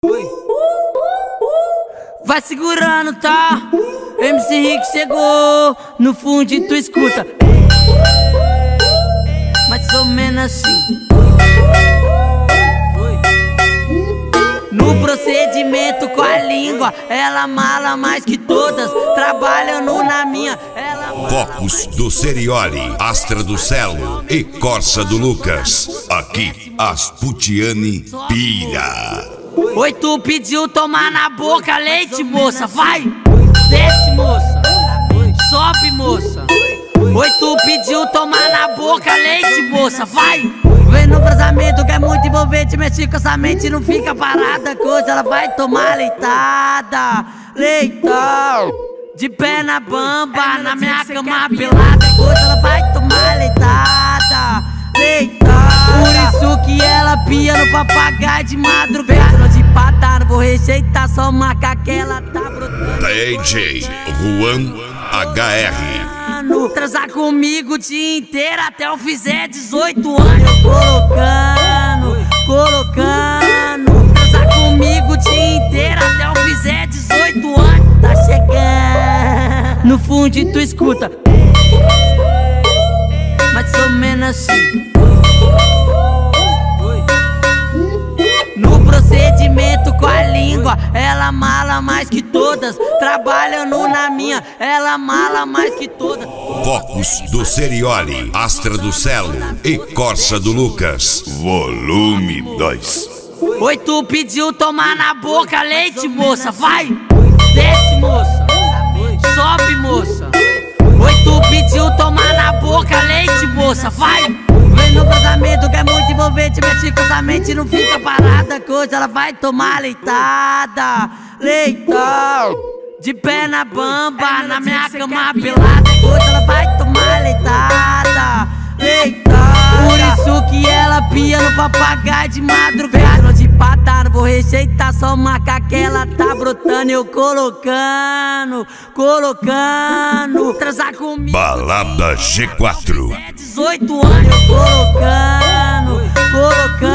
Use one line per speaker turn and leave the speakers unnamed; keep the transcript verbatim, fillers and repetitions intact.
Vai segurando, tá? M C Rick chegou, no fundo tu escuta. Mais ou menos assim. No procedimento com a língua, ela mala mais que todas, trabalhando na minha, ela...
Focos do Serioli, Astra do Celo e Corsa do Lucas. Aqui, as Putiane pira.
Oi, tu pediu tomar na boca leite, moça, vai! Desce, moça! Sobe, moça! Oi, tu pediu tomar na boca leite, moça, vai! Vem no casamento que é muito envolvente, mexe com essa mente, não fica parada, coisa, ela vai tomar leitada, leitão. De pé na bamba, na minha cama pelada, coisa, ela vai tomar leitada, leitão. Por isso que ela pia no papagaio de madrugada, de patada, não vou rejeitar, só marca que ela tá brotando.
D J Juan H R.
Transar comigo o dia inteiro até eu fizer dezoito anos. Colocando, colocando. Transar comigo o dia inteiro até eu fizer dezoito anos. Tá chegando. No fundo tu escuta. Mais ou menos assim. No procedimento com a língua, ela mala mais que todas, trabalhando na minha, ela mala mais que todas.
Focos do Serioli, Astra do Celo e Corsa do Lucas. Volume dois.
Oi, tu pediu tomar na boca leite, moça, vai! Desce, moça! Sobe, moça! Oi, tu pediu tomar na boca leite, moça, vai! Vem no casamento que é muito envolvente, mexe com essa mente, não fica parada, coisa, ela vai tomar leitada, leitão. De pé na bamba, na minha cama pelada, coisa, ela vai tomar leitada, leitão. Por isso que ela pia no papagaio de madrugada, de patada, não vou rejeitar, só marca que ela tá brotando, eu colocando, colocando. Transar comigo
Balada G quatro.
dezoito anos, colocando, colocando.